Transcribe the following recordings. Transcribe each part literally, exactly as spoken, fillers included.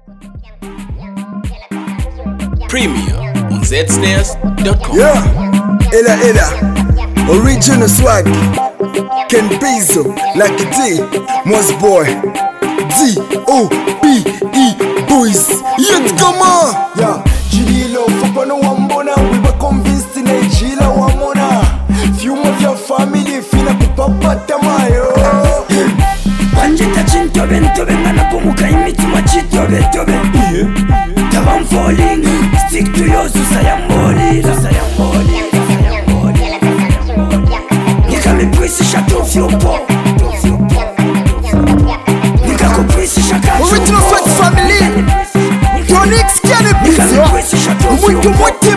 Premium on Z Snares dot com. Yeah, Ella Ella, original swag. Ken Bezos, Lucky D, Moss Boy, D O B E boys. Yet come on. Yeah, Jililo, Fapano Wambona, we were convinced in a Jila Wamona. Few of your family feel like Papa Tamayo. Banjita chinto bento bengana pomuka imiti machito bento bento. I'm falling, stick to yours, Sayamoli, Sayamoli, Sayamoli. You can be pretty shut off your pop. You can go pretty shut off your pop. Original Sweat family. Tonix Cannabis. Muito muito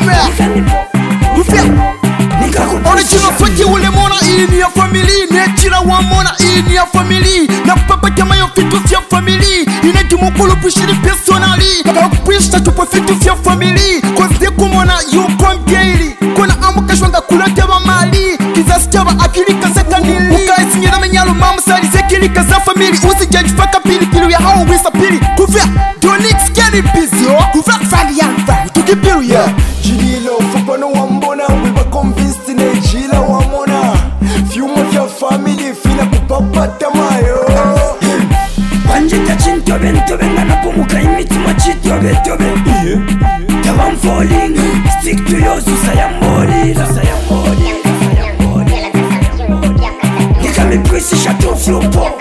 Original Sweat ule mona in your family. Netira wa mona in your family. Na papa kama yo fitu your family. Ineki mukulu pushiri personally. Push to profit of your family. Cause they come on you come daily. Kuna amuka shwanga kulete wa mali. Kizazi chaba akilika secondary. Ukaisi nyina menyalo mama sali zekilika za family. Usi judge faka pili pilu ya hao wisa pili. Kufia Donix Cannabis yo. Kufia fali yanga tukipiru ya Jililo fapano wambona. We were convinced in a Jila wamona. Few of your family feel like Papa Tamayo. Banjita chinto bento bengana pomuka imiti machito bento bento. I'm falling, stick to yours, Sayamoli, Sayamoli, Sayamoli. You can be pretty shut off your pop.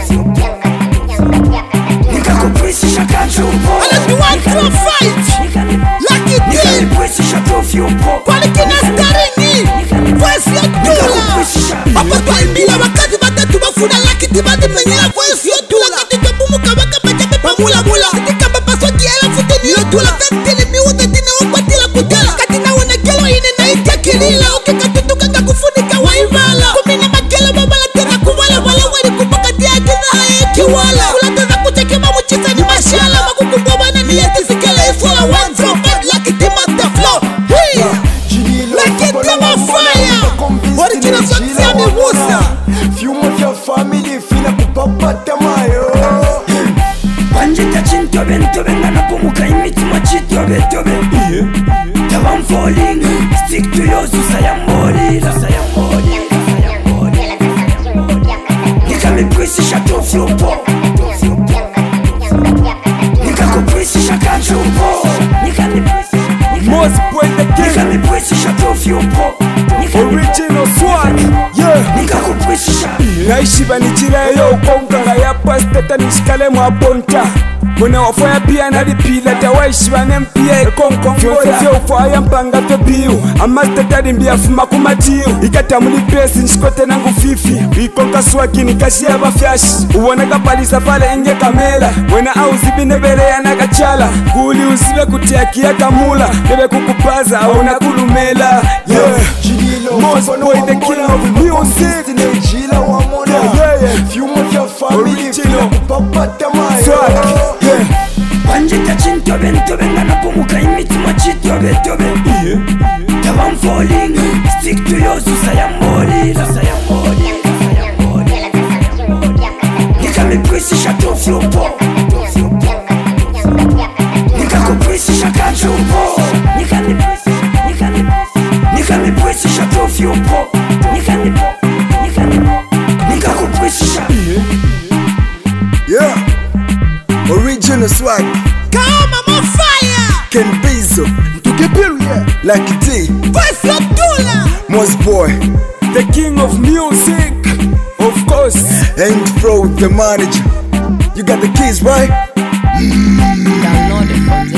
You can go pretty shut off your pop. And if you want to fight, Lucky D, you can be pretty shut off your pop. Kwalikina starini, voice your dula. Papa kwa imbila wakati batatu bafuna Lucky D badi menyela voice your dula. Kati kabumu kabaka pachape pamula mula. Sika bapa soji ela futeni yo dula. Fetili miuza tina wakwatila kutela. Kati na wana kelo ine na ita kilila. Oke katutuka kakufunika waivala. Kumina makelo babala tena kuwala. Wala wali kupaka tia kina hae kiwala. Kula teza kuchekima muchisa ni mashala. Makukumbo bana ni yeti sikele ifula. One from five Lucky D master flow. Hey! Lucky D ma fire! Original Sweat ni Musa. Few of your family feel like Papa Tamayo. Banjita chinto bento bengana pomuka imiti machito bento bento. I'm falling, stick to yours, Sayamoli, Sayamoli, Sayamoli. You can be pretty shut off your pop. You can go pretty shut off your pop. You can be pretty. Moss Boy the You king. can be pretty shut off your pop. Original swag. Yeah. You can go pretty shut. Naishiba nichileyo ukonga nga ya pasteta nishikale mwa ponta. Muna wafaya pia nalipila tawaishiba nempiye konkongola. Fyonse fyo ufaya mpanga to biu. Amasteta dimbia fuma kumatiu. Ikata muli pesi nishikote nangu fifi. Ikonga swagi nikashia bafyashi. Uwoneka palisa pale inge kamela. Wena au zibi nebele ya nakachala. Kuli usibe kutia kia kamula. Nebe kukupaza au nakulumela. Yeah. Moss Boy the king of music. Jila wamona. Yeah, yeah. Few of your family feel like Papa Tamayo. Swag. Yeah. Banjita chinto bento bengana pomuka imiti machito bento bento. I'm falling, stick to yours, Sayamoli, Sayamoli, Sayamoli. You can be pretty shut off your pop. You can go pretty shut off your pop. You can be pretty, you can be you can be pretty shut off your pop. You can be, you can be, you can go pretty shut. Yeah. Original swag. Come on fire. Ken Bezos, tukipiru yeah. Lucky D, Voice your dula. Moss Boy, The king of music, of course. and Bro the manager. You got the keys, right? Download it from